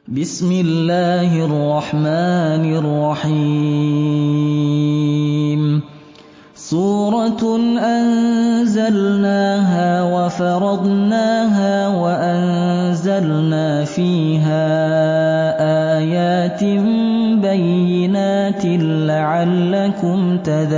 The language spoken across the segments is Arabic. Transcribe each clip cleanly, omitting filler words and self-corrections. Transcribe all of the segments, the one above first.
بسم الله الرحمن الرحيم سورة أنزلناها وفرضناها وأنزلنا فيها آيات بينات لعلكم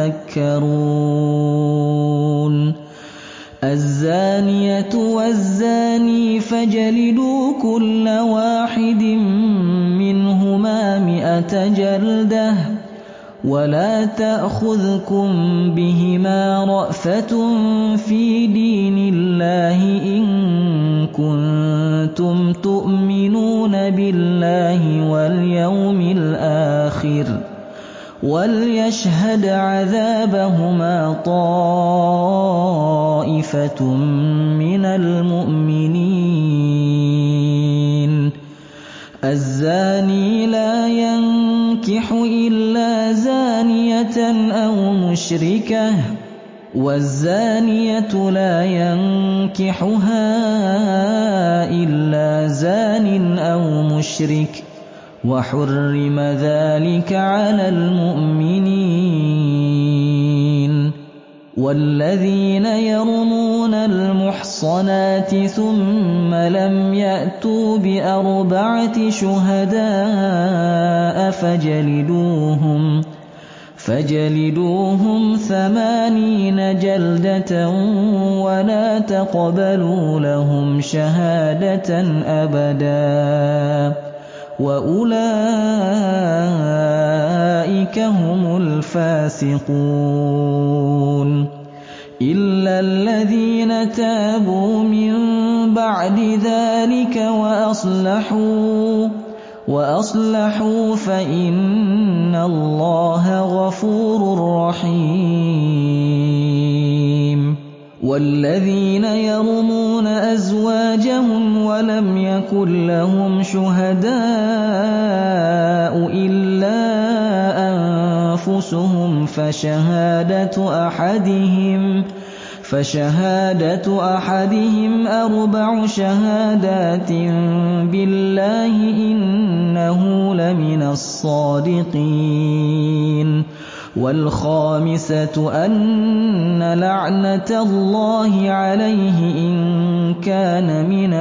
تذكرون الزانية والزاني فاجلدوا كل واحد منهما 100 جلدة ولا تأخذكم بهما رأفة في دين الله إن كنتم تؤمنون بالله واليوم الآخر وليشهد عذابهما طائفة من المؤمنين الزاني لا ينكح إلا زانية أو مشركة والزانية لا ينكحها إلا زان أو مشرك وحرم ذلك على المؤمنين والذين يرمون المحصنات ثم لم يأتوا ب4 شهداء فجلدوهم 80 جلدة ولا تقبلوا لهم شهادة أبدا وأولئك هم الفاسقون إلا الذين تابوا من بعد ذلك وأصلحوا فإن الله غفور رحيم والذين يرمون أزواجهم ولم يكن لهم شهداء إلا أنفسهم فشهادة أحدهم 4 شهادات بالله إنه لمن الصادقين والخامسة أن لعنة الله عليه إن كان من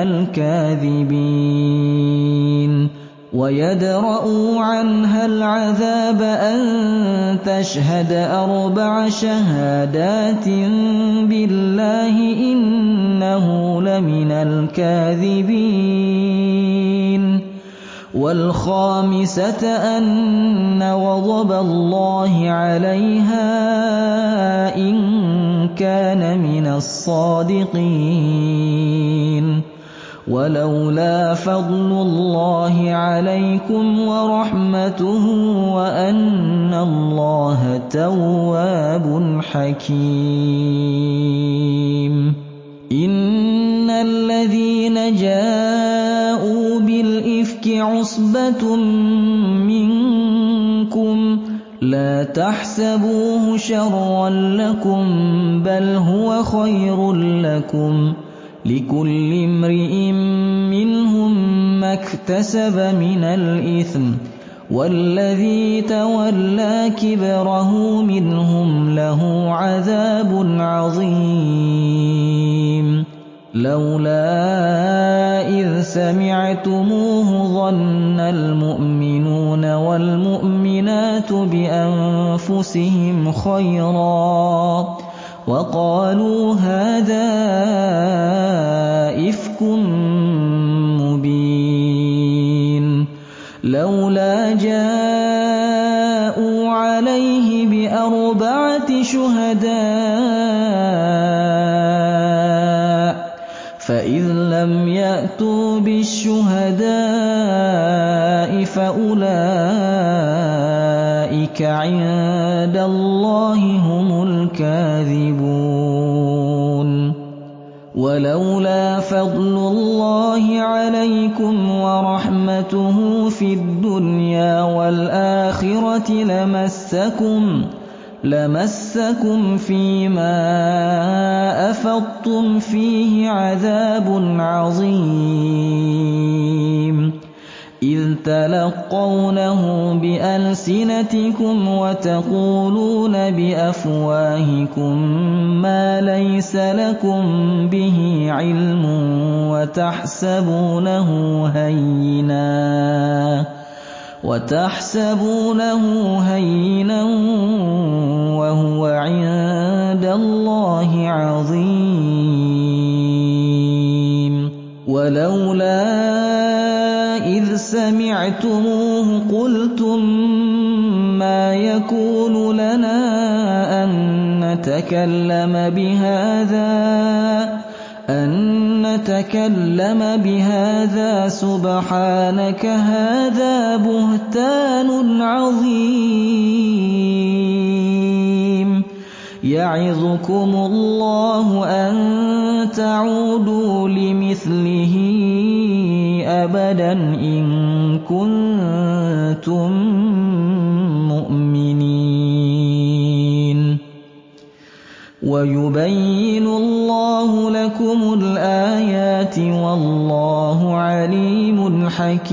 الكاذبين ويدرأ عنها العذاب أن تشهد 4 شهادات بالله إنه لمن الكاذبين والخامسة أن غضب الله عليها إن كان من الصادقين ولولا فضل الله عليكم ورحمته وأن الله تواب حكيم إن الذين جاءوا بالإفك عصبة منكم لا تحسبوه شرا لكم بل هو خير لكم لكل امرئ منهم ما اكتسب من الإثم والذي تولى كبره منهم له عذاب عظيم لولا إذ سمعتموه ظن المؤمنون والمؤمنات بأنفسهم خيرا وقالوا هذا إفك مبين لولا جاءوا عليه ب4 شهداء فإذ لم يأتوا بالشهداء فأولئك عند الله هم الكاذبون ولولا فضل الله عليكم ورحمته في الدنيا والآخرة لمسكم فيما أفضتم فيه عذاب عظيم إِذْ تَلَقَّوْنَهُ بِأَلْسِنَتِكُمْ وَتَقُولُونَ بِأَفْوَاهِكُم مَّا لَيْسَ لَكُم بِهِ عِلْمٌ وَتَحْسَبُونَهُ هَيِّنًا وَهُوَ عِندَ اللَّهِ عَظِيمٌ وَلَوْلَا إِذْ سَمِعْتُمُوهُ قُلْتُم مَّا يَكُونُ لَنَا أَن نَّتَكَلَّمَ بِهَٰذَا سُبْحَانَكَ هَٰذَا بُهْتَانٌ عَظِيمٌ يَعِظُكُمُ اللَّهُ أَن تَعُودُوا لِمِثْلِهِ أَبَدًا إِن كُنتُم مُّؤْمِنِينَ وَيُبَيِّنُ اللَّهُ لَكُمُ الْآيَاتِ وَاللَّهُ عَلِيمٌ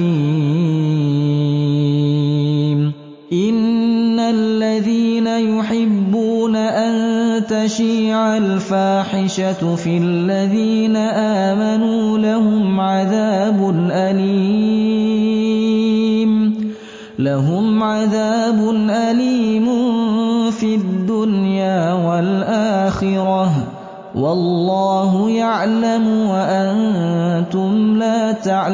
حَكِيمٌ إِنَّ الَّذِينَ يُحِبُّونَ أَن تَشِيعَ الْفَاحِشَةُ فِي الَّذِينَ آمَنُوا لَهُمْ عَذَابٌ أَلِيمٌ فِي الدُّنْيَا وَالْآخِرَةِ وَاللَّهُ يَعْلَمُ وَأَنتُمْ لَا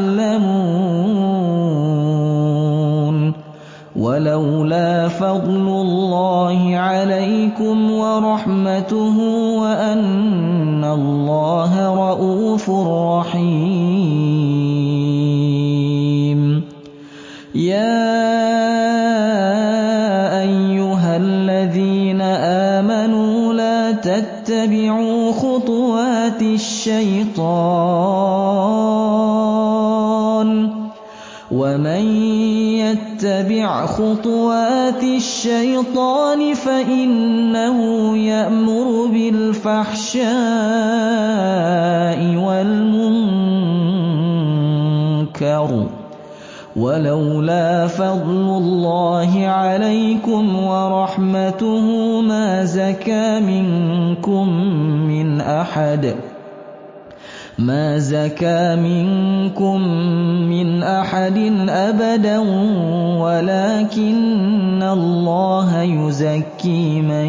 تَعْلَمُونَ وَلَوْلَا فَضْلُ اللَّهِ عَلَيْكُمْ وَرَحْمَتُهُ وَأَنَّ اللَّهَ رَءُوفٌ رَّحِيمٌ يَا أَيُّهَا الَّذِينَ آمَنُوا لَا تَتَّبِعُوا خُطُوَاتِ الشَّيْطَانِ وَمَن يَتَّبِعْ خُطُوَاتِ الشَّيْطَانِ فَإِنَّهُ يَأْمُرُ بِالْفَحْشَاءِ وَالْمُنكَرِ وَلَوْلَا فَضْلُ اللَّهِ عَلَيْكُمْ وَرَحْمَتُهُ مَا زَكَىٰ مِنكُم مِّنْ أَحَدٍ أَبَدًا وَلَٰكِنَّ اللَّهَ يُزَكِّي مَن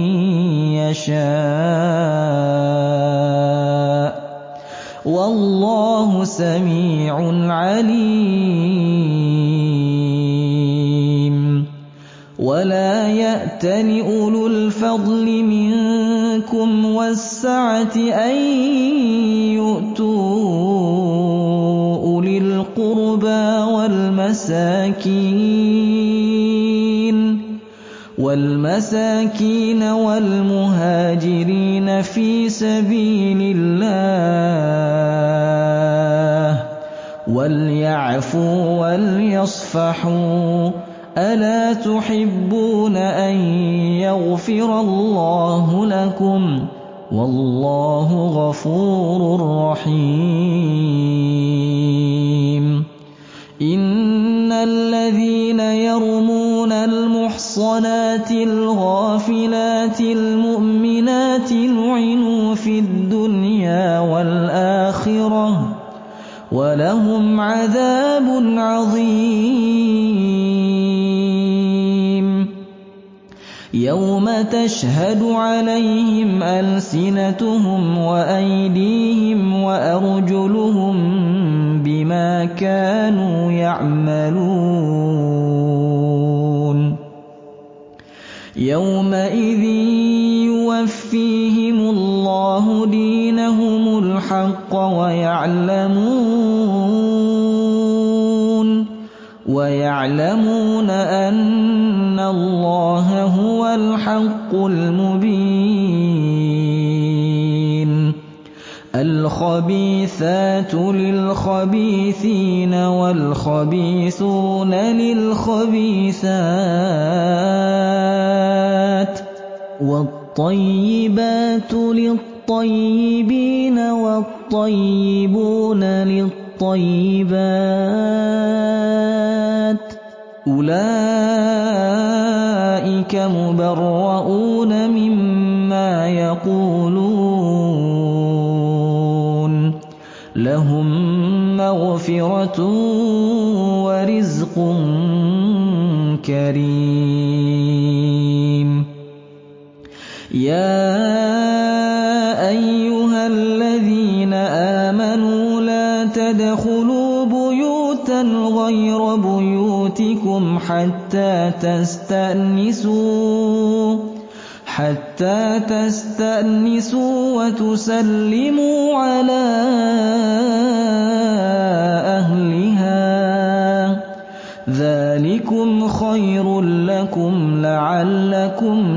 يَشَاءُ وَاللَّهُ سَمِيعٌ عَلِيمٌ وَلَا يَأْتَلِ أُولُو الْفَضْلِ مِنكُمْ وَالسَّعَةِ أَن يُؤْتُوا أُولِي الْقُرْبَىٰ وَالْمَسَاكِينَ وَالْمُهَاجِرِينَ فِي سَبِيلِ اللَّهِ وَلْيَعْفُوا وَلْيَصْفَحُوا أَلَا تُحِبُّونَ أَن يَغْفِرَ اللَّهُ لَكُمْ وَاللَّهُ غَفُورٌ رَّحِيمٌ إِنَّ الَّذِينَ يَرْمُونَ الْمُحْصَنَاتِ الْغَافِلَاتِ الْمُؤْمِنَاتِ لُعِنُوا فِي الدُّنْيَا وَالْآخِرَةِ وَلَهُمْ عَذَابٌ عَظِيمٌ يَوْمَ تَشْهَدُ عَلَيْهِمْ أَلْسِنَتُهُمْ وَأَيْدِيهِمْ وَأَرْجُلُهُم بِمَا كَانُوا يَعْمَلُونَ يَوْمَئِذٍ يُوَفِّيهِمُ اللَّهُ دِينَهُمُ الْحَقَّ وَيَعْلَمُونَ أَنَّ اللَّهَ هُوَ الْحَقُّ الْمُبِينُ الْخَبِيثَاتُ لِلْخَبِيثِينَ وَالْخَبِيثُونَ لِلْخَبِيثَاتِ وَالطَّيِّبَاتُ لِلطَّيِّبِينَ وَالطَّيِّبُونَ لِلطَّيِّبَاتِ بالطيبات أولئك مبرؤون مما يقولون لهم مغفرة ورزق كريم يا أيها الذين آمنوا لا تدخلوا بيوتا غير بيوتكم حتى تستأنسوا وتسلموا على أهلها ذلكم خير لكم لعلكم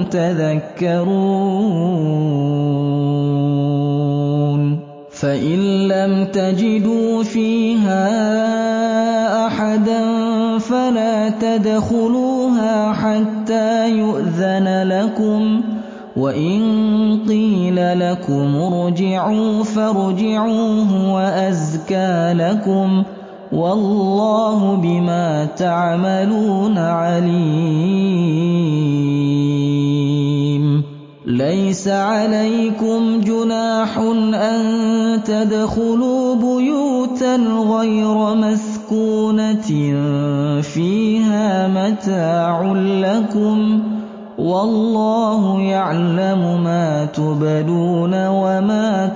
تذكرون فإن لم تجدوا فيها أحدا فلا تدخلوها حتى يؤذن لكم وإن قيل لكم ارجعوا فارجعوا هو أزكى لكم والله بما تعملون عليم ليس عليكم جناح أن تدخلوا بيوتا غير مسكونة فيها متاع لكم والله يعلم ما تبدون وما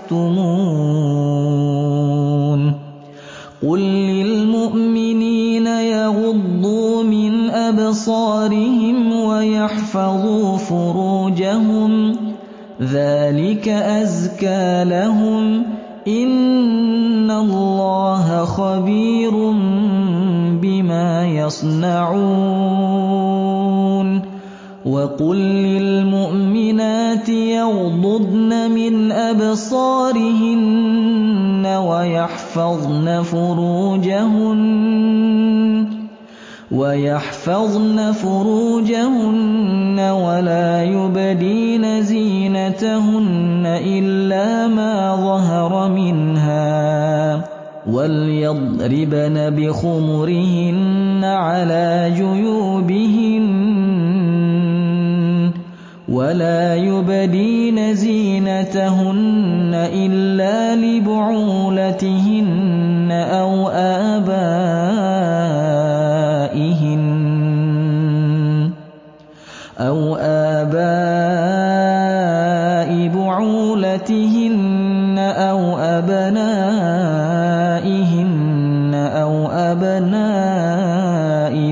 تكتمون قل للمؤمنين يغضوا من أبصارهم ويحفظوا فروجهم ذلك أزكى لهم إن الله خبير بما يصنعون وقل للمؤمنات يغضضن من أبصارهن ويحفظن فروجهن ولا يبدين زينتهن إلا ما ظهر منها وليضربن بخمرهن على جيوبهن ولا يبدين زينتهن إلا لبعولتهن أو آباء بعولتهن أو أبنائهن أو أبناء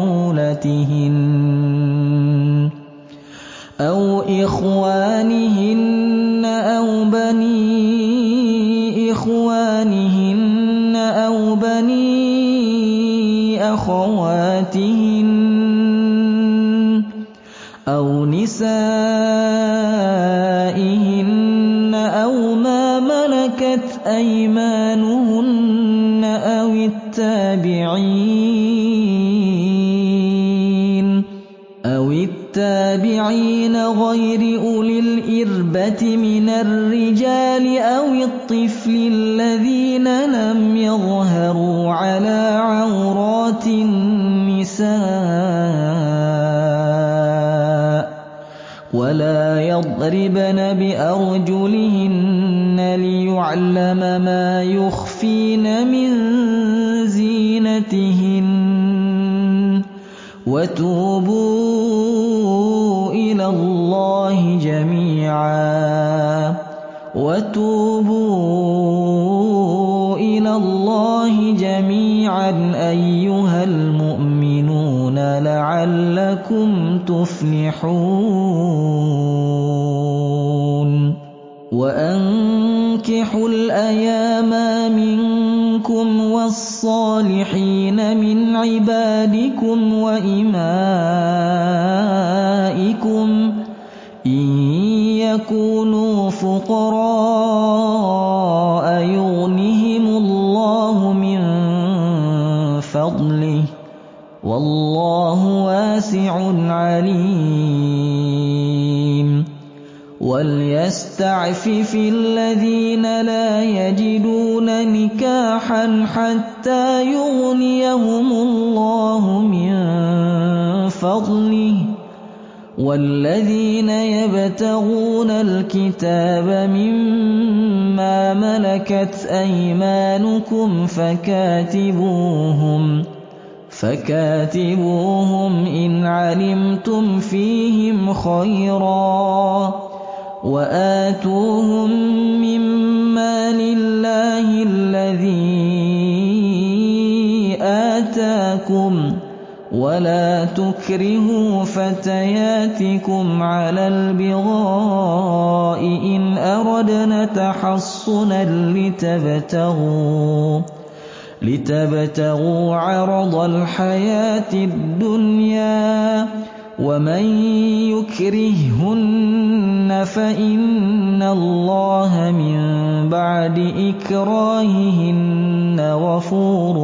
بعولتهن أو إخوانهن أو بني إخوانهن أو بني أخواتهن أو نسائهن أو ما ملكت أيمانهن أو التابعين غير أولي الإربة من الرجال أو الطفل الذين لم يظهروا على عورات النساء ولا يضربن بأرجلهن ليعلم ما يخفين من زينتهن وتوبوا إلى الله جميعا أيها المؤمنون لعلكم تفلحون وأنكحوا الأيام منكم والصالحين من عبادكم وإمائكم إن يكونوا فقراء يغنهم الله من فضله والله واسع عليم وَلْيَسْتَعْفِفِ الَّذِينَ لَا يَجِدُونَ نِكَاحًا حَتَّىٰ يُغْنِيَهُمُ اللَّهُ مِن فَضْلِهِ ۗ وَالَّذِينَ يَبْتَغُونَ الْكِتَابَ مِمَّا مَلَكَتْ أَيْمَانُكُمْ فَكَاتِبُوهُمْ إِنْ عَلِمْتُمْ فِيهِمْ خَيْرًا ۖ وَآتُوهُم مِّمَّا لِلَّهِ الَّذِي آتَاكُمْ ۚ وَلَا تُكْرِهُوا فَتَيَاتِكُمْ عَلَى الْبِغَاءِ إِنْ أَرَدْنَ تَحَصُّنًا لِتَبْتَغُوا عَرَضَ الْحَيَاةِ الدُّنْيَا ۚ وَمَن يُكْرِههُّنَّ فَإِنَّ اللَّهَ مِن بَعْدِ إِكْرَاهِهِنَّ غَفُورٌ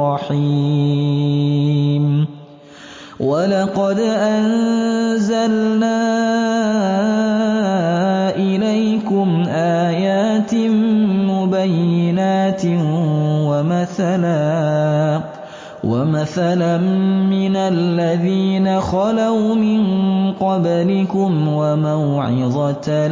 رَّحِيمٌ وَلَقَدْ أَنزَلْنَا إِلَيْكُمْ آيَاتٍ مُّبَيِّنَاتٍ وَمَثَلًا مِّنَ الَّذِينَ خَلَوْا مِن قَبْلِكُمْ وَمَوْعِظَةً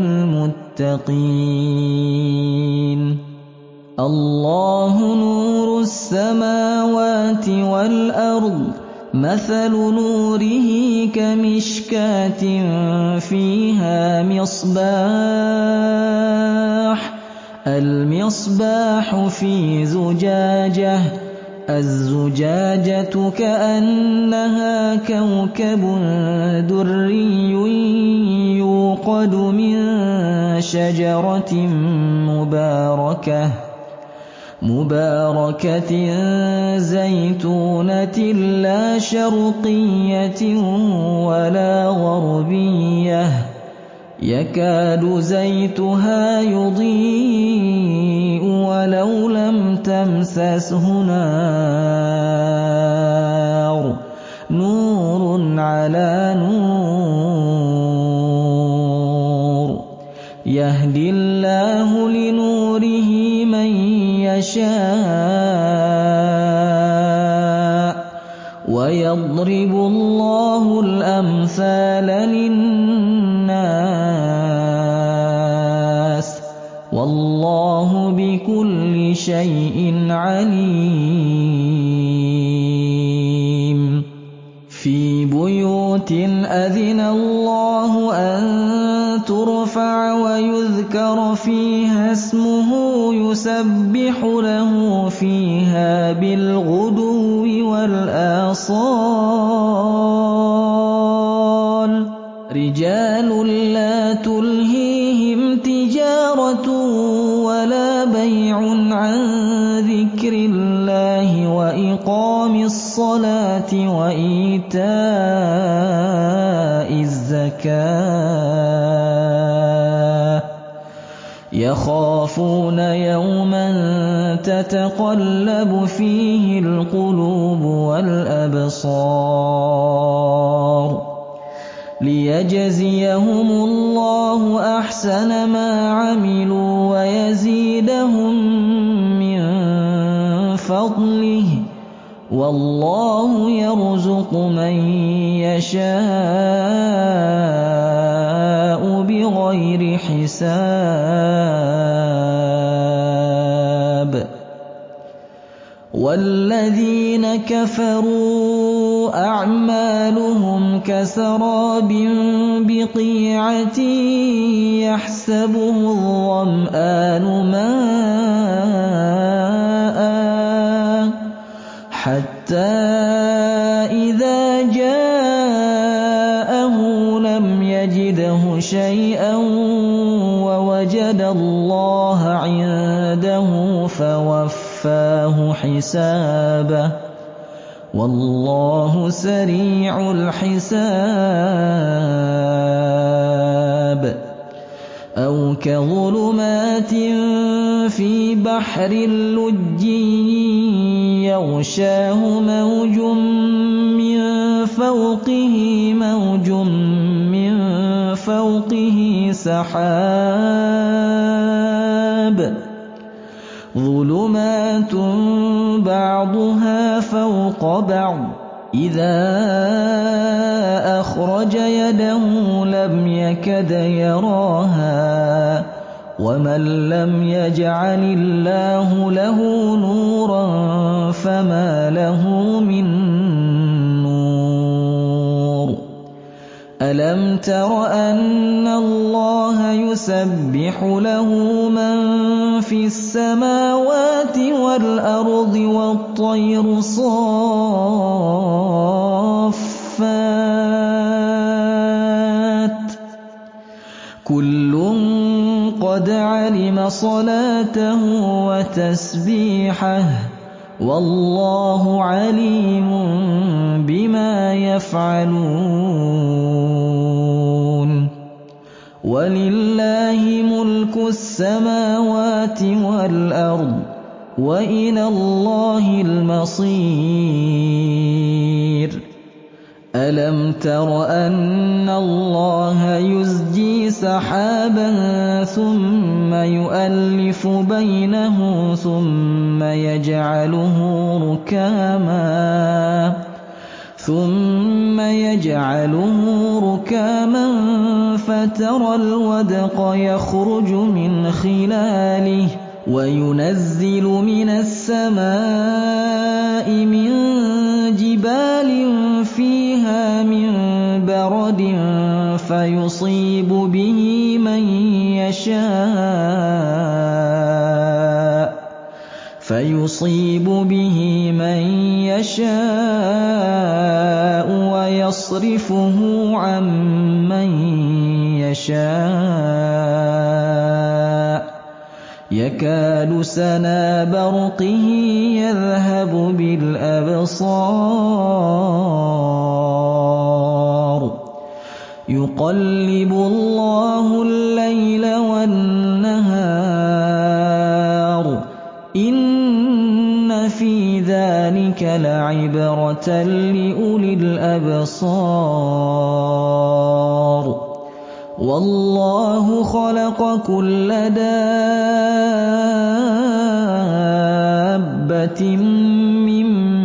لِّلْمُتَّقِينَ اللَّهُ نُورُ السَّمَاوَاتِ وَالْأَرْضِ ۚ مَثَلُ نُورِهِ كَمِشْكَاةٍ فِيهَا مِصْبَاحٌ ۖ الْمِصْبَاحُ فِي زُجَاجَةٍ ۖ الزُّجَاجَةُ كَأَنَّهَا كَوْكَبٌ دُرِّيٌّ يُوقَدُ مِن شَجَرَةٍ مُّبَارَكَةٍ زَيْتُونَةٍ لَّا شَرْقِيَّةٍ وَلَا غَرْبِيَّةٍ يَكَادُ زَيْتُهَا يُضِيءُ وَلَوْ لَمْ تَمْسَسْهُ نَارٌ ۚ نُّورٌ عَلَىٰ نُورٍ ۗ يَهْدِي اللَّهُ لِنُورِهِ مَن يَشَاءُ ۚ وَيَضْرِبُ اللَّهُ الْأَمْثَالَ لِلنَّاسِ ۗ وَاللَّهُ بِكُلِّ شَيْءٍ عَلِيمٌ فِي بُيُوتٍ أَذِنَ اللَّهُ أَن تُرْفَعَ وَيُذْكَرَ فِيهَا اسْمُهُ يُسَبِّحُ لَهُ فِيهَا بِالْغُدُوِّ وَالْآصَالِ رِجَالٌ لَّا تُلْهِيهِمْ تِجَارَةٌ وَلَا بَيْعٌ عَن ذِكْرِ اللَّهِ وَإِقَامِ الصَّلَاةِ وَإِيتَاءِ الزَّكَاةِ ۙ يَخَافُونَ يَوْمًا تَتَقَلَّبُ فِيهِ الْقُلُوبُ وَالْأَبْصَارُ لِيَجْزِيَهُمُ اللَّهُ أَحْسَنَ مَا عَمِلُوا وَيَزِيدَهُم مِّن فَضْلِهِ ۗ وَاللَّهُ يَرْزُقُ مَن يَشَاءُ بِغَيْرِ حِسَابٍ وَالَّذِينَ كَفَرُوا أَعْمَالُهُمْ كَسَرَابٍ بِقِيعَةٍ يَحْسَبُهُ الظَّمْآنُ مَاءً حَتَّىٰ إِذَا جَاءَهُ لَمْ يَجِدْهُ شَيْئًا وَوَجَدَ اللَّهَ عِندَهُ فَوَفَّاهُ حِسَابَهُ ۗ وَاللَّهُ سَرِيعُ الْحِسَابِ أَوْ كَظُلُمَاتٍ فِي بَحْرٍ لُّجِّيٍّ يَغْشَاهُ مَوْجٌ مِّن فَوْقِهِ سحاب ظلمات بعضها فوق بعض إذا أخرج يده لم يكد يراها ومن لم يجعل الله له نورا فما له من نور ألم تر أن الله يسبح له من في السماوات والأرض والطير صافات كل قد علم صلاته وتسبيحه والله عليم بما يفعلون ولله ملك السماوات والأرض وإلى الله المصير ألم تر أن الله يزجي سحابا ثم يؤلف بينه ثم يجعله ركاما فترى الودق يخرج من خلاله وينزل من السماء من جبال فيها من برد فيصيب به من يشاء ويصرفه عن من يشاء يكاد سنا برقه يذهب بالأبصار يقلب الله الليل والنهار إن في ذلك لعبرة لأولي الأبصار والله خلق كل دابة من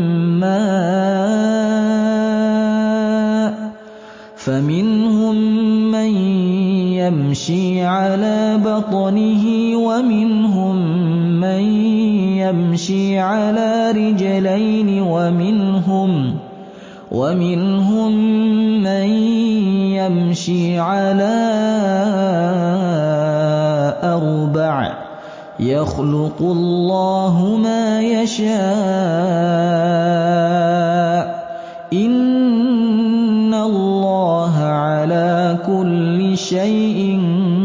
ماء فمنهم من يمشي على بطنه ومنهم من يمشي على رجلين ومنهم من يمشي على أربع يخلق الله ما يشاء إن الله على كل شيء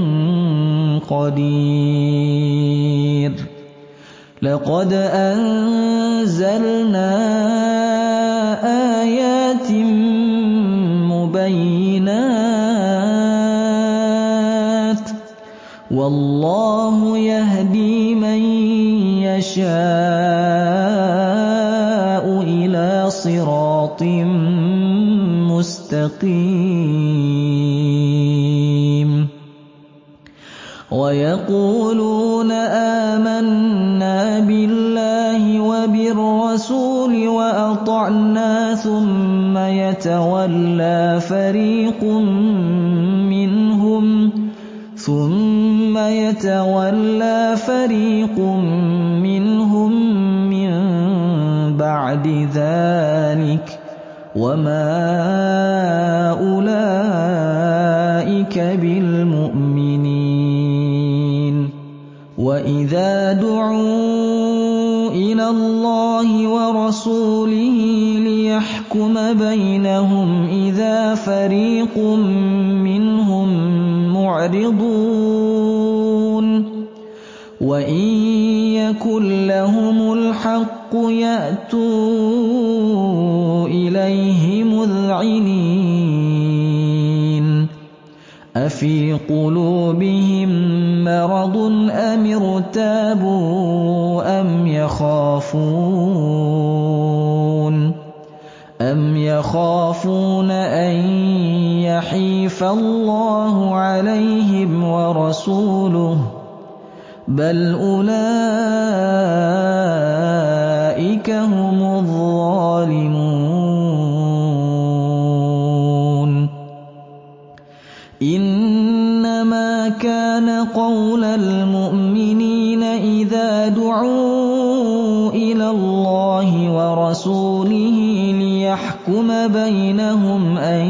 قدير لقد أنزلنا آيات مبينات والله يهدي من يشاء إلى صراط مستقيم ويقولون آمنا بالله وبالرسول وأطعنا ثم يتولى فريق منهم من بعد ذلك وما أولئك بالمؤمنين وإذا دعوا إلى الله ورسوله ليحكم بينهم إذا فريق منهم معرضون وإن يكن لهم الحق يأتوا إليه مذعنين أفي قلوبهم مرض أم ارتابوا أم يخافون أن يحيف الله عليهم ورسوله بل أولئك هم الظالمون إنما كان قول المؤمنين إذا دعوا إلى الله ورسوله ليحكم بينهم أن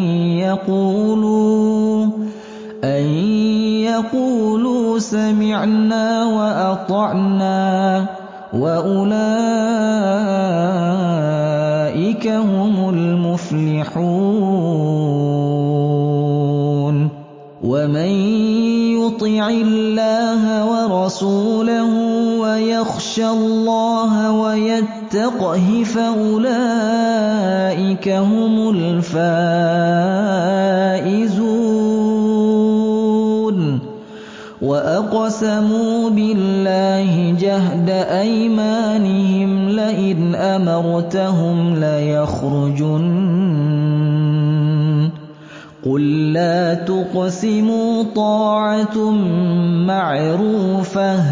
يقولوا سمعنا وأطعنا وأولئك هم المفلحون ومن يطع الله ورسوله ويخشى الله ويتقه فأولئك هم الفائزون وأقسموا بالله جهد أيمانهم لئن أمرتهم ليخرجن قل لا تقسموا طاعة معروفة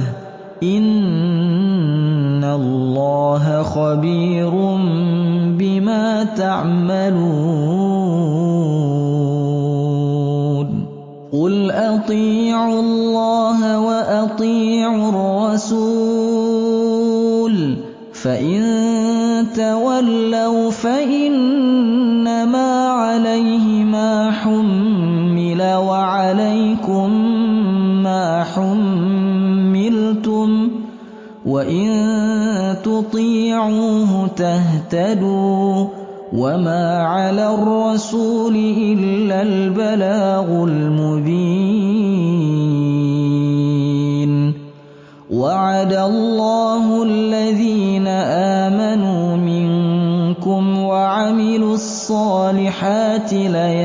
إن الله خبير بما تعملون قل أطيعوا الله وأطيعوا الرسول فإن تولوا فإنما عليه ما حمل وعليكم ما حملتم وإن تطيعوه تهتدوا وما على الرسول إلا البلاغ المبين وعد الله الذين آمنوا منكم وعملوا الصالحات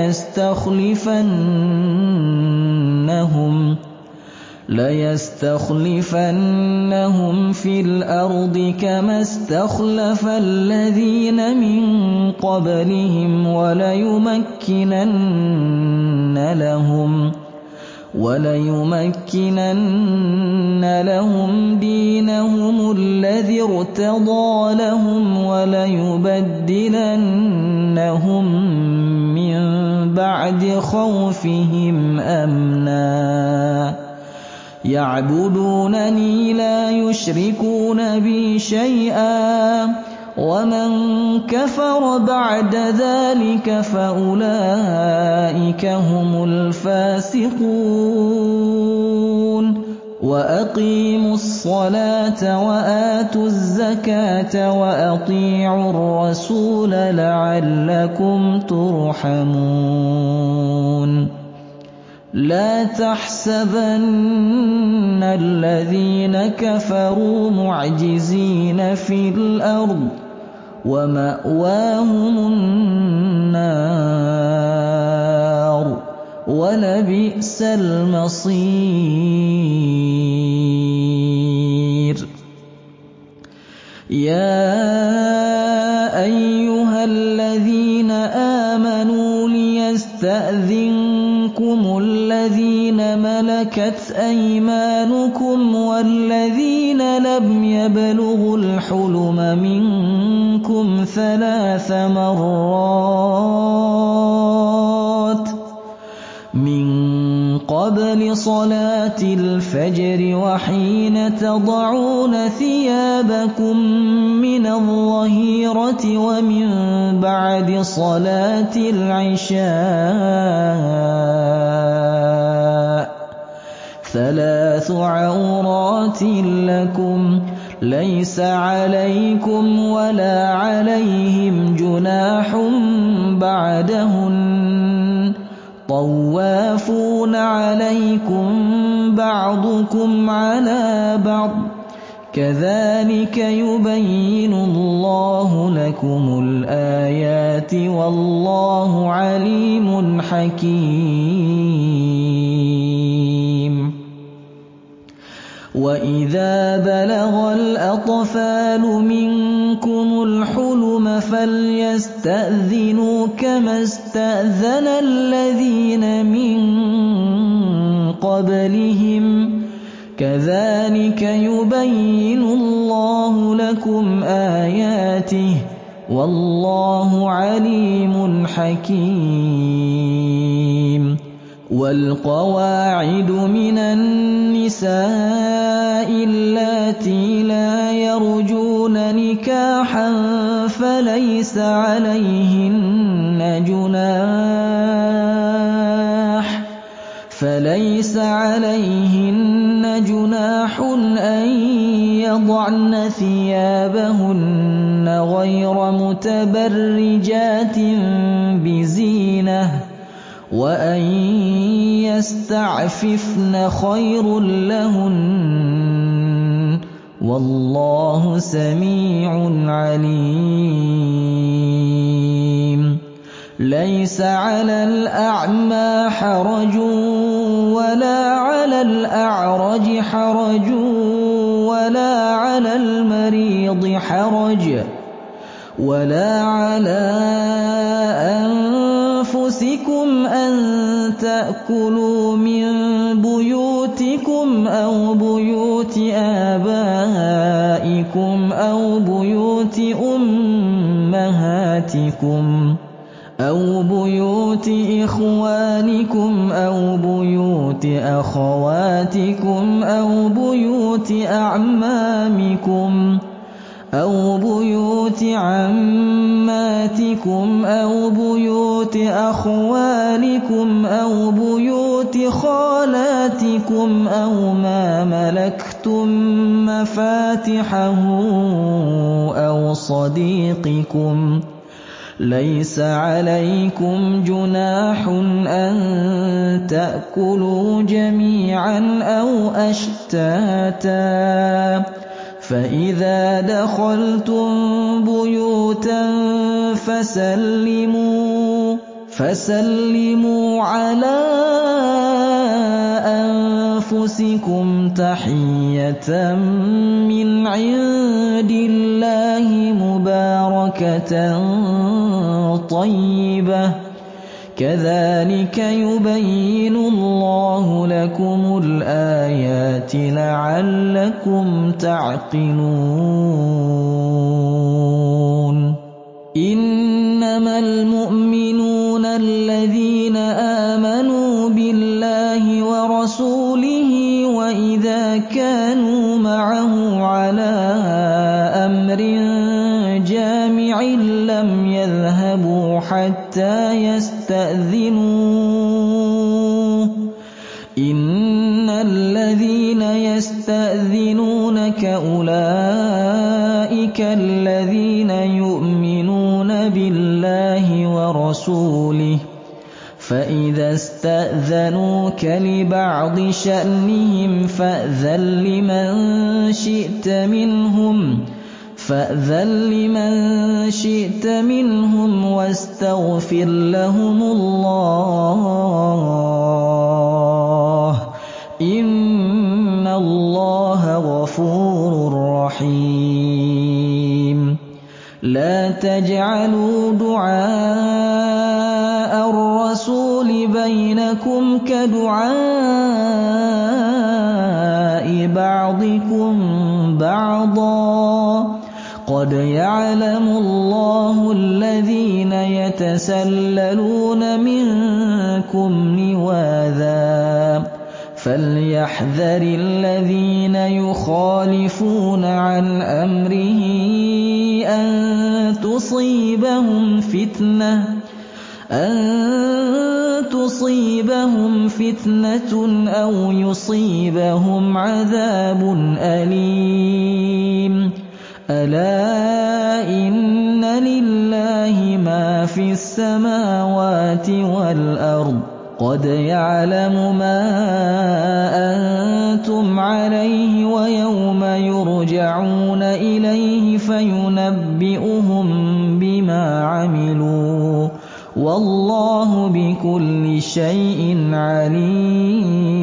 ليستخلفنهم في الأرض كما استخلف الذين من قبلهم وليمكنن لهم دينهم الذي ارتضى لهم وليبدلنهم من بعد خوفهم أمنا يعبدونني لا يشركون بي شيئا ومن كفر بعد ذلك فأولئك هم الفاسقون وأقيموا الصلاة وآتوا الزكاة وأطيعوا الرسول لعلكم ترحمون لا تحسبن الذين كفروا معجزين في الأرض ومأواهم النار ولبئس المصير يا أيها الذين آمنوا ليستأذنكم الذين ملكت أيمانكم والذين لم يبلغوا الحلم منكم 3 مرات من قبل صلاة الفجر وحين تضعون ثيابكم من الظهيرة ومن بعد صلاة العشاء 3 عورات لكم ليس عليكم ولا عليهم جناح بعدهن طوافون عليكم بعضكم على بعض كذلك يبين الله لكم الآيات والله عليم حكيم وإذا بلغ الأطفال منكم الحلم فليستأذنوا كما استأذن الذين من قبلهم كذلك يبين الله لكم آياته والله عليم حكيم. والقواعد من النساء اللاتي لا يرجون نكاحا فليس عليهن جناح أن يضعن ثيابهن غير متبرجات بزينة وأن يستعففن خير لهن والله سميع عليم. ليس على الأعمى حرج ولا على الأعرج حرج ولا على المريض حرج ولا على أنفسكم أن تأكلوا من بيوتكم أو بيوت آبائكم أو بيوت أمهاتكم أو بيوت إخوانكم أو بيوت أخواتكم أو بيوت أعمامكم أو بيوت عماتكم أو بيوت أخوالكم أو بيوت خالاتكم أو ما ملكتم مفاتحه أو صديقكم. ليس عليكم جناح أن تأكلوا جميعا أو أشتاتا فإذا دخلتم بيوتا فسلموا على أنفسكم تحية من عند الله مباركة طيبة كذلك يبين الله لكم الآيات لعلكم تعقلون. إنما المؤمنون الذين آمنوا بالله ورسوله وإذا كانوا معه على أمر جامع لم يذهبوا حتى يستأذنوه. إن الذين يستأذنونك أولئك الذين يؤمنون بالله ورسوله فإذا استأذنوك لبعض شأنهم فأذن لمن شئت منهم واستغفر لهم الله إن الله غفور رحيم. لا تجعلوا دعاء الرسول بينكم كدعاء بعضكم بعضا قد يعلم الله الذين يتسللون منكم لواذا فليحذر الذين يخالفون عن أمره أن تصيبهم فتنة أو يصيبهم عذاب أليم. ألا إن لله ما في السماوات والأرض قد يعلم ما أنتم عليه ويوم يرجعون إليه فينبئهم بما عملوا والله بكل شيء عليم.